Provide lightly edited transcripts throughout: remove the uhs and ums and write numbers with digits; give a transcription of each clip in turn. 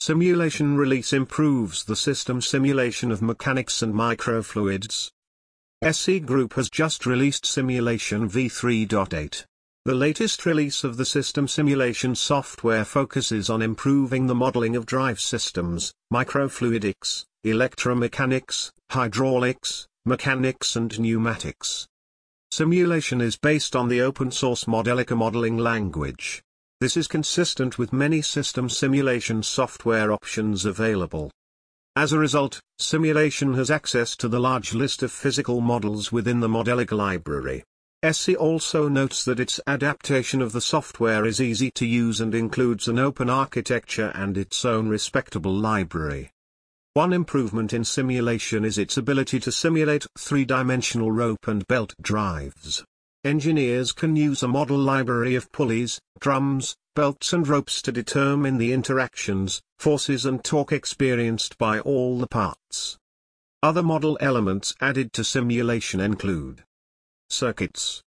Simulation release improves the system simulation of mechanics and microfluids. SE Group has just released Simulation v3.8. The latest release of the system simulation software focuses on improving the modeling of drive systems, microfluidics, electromechanics, hydraulics, mechanics and pneumatics. Simulation is based on the open-source Modelica modeling language. This is consistent with many system simulation software options available. As a result, simulation has access to the large list of physical models within the Modelica library. SE also notes that its adaptation of the software is easy to use and includes an open architecture and its own respectable library. One improvement in simulation is its ability to simulate three-dimensional rope and belt drives. Engineers can use a model library of pulleys, drums, belts and ropes to determine the interactions, forces and torque experienced by all the parts. Other model elements added to simulation include circuits,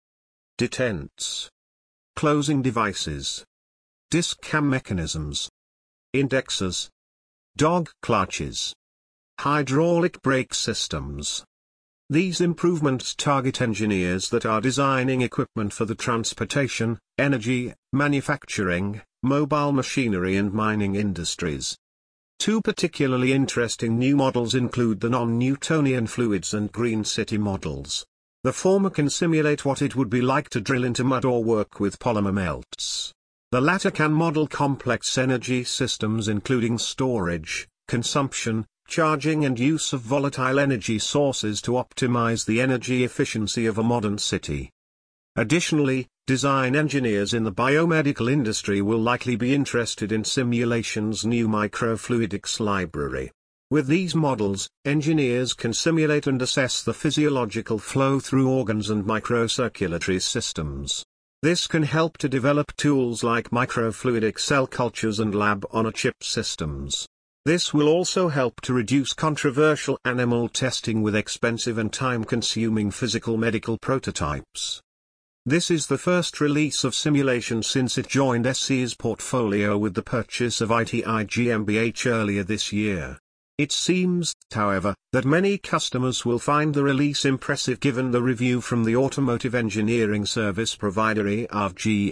detents, closing devices, disc cam mechanisms, indexers, dog clutches, hydraulic brake systems. These improvements target engineers that are designing equipment for the transportation, energy, manufacturing, mobile machinery and mining industries. Two particularly interesting new models include the non-Newtonian fluids and green city models. The former can simulate what it would be like to drill into mud or work with polymer melts. The latter can model complex energy systems including storage, consumption, charging and use of volatile energy sources to optimize the energy efficiency of a modern city. Additionally, design engineers in the biomedical industry will likely be interested in simulation's new microfluidics library. With these models, engineers can simulate and assess the physiological flow through organs and microcirculatory systems. This can help to develop tools like microfluidic cell cultures and lab-on-a-chip systems. This will also help to reduce controversial animal testing with expensive and time-consuming physical medical prototypes. This is the first release of simulation since it joined SE's portfolio with the purchase of ITI GmbH earlier this year. It seems, however, that many customers will find the release impressive given the review from the automotive engineering service provider ERV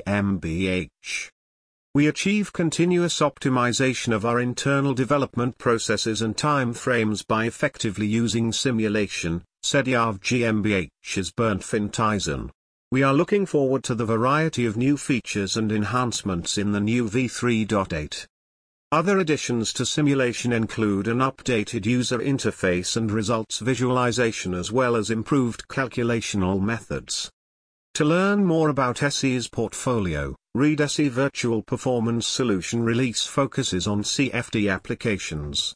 GmbH. We achieve continuous optimization of our internal development processes and time frames by effectively using simulation, said ERV GmbH's Bernd Fintheisen. We are looking forward to the variety of new features and enhancements in the new v3.8. Other additions to simulation include an updated user interface and results visualization as well as improved calculational methods. To learn more about SE's portfolio, read SE Virtual Performance Solution release focuses on CFD applications.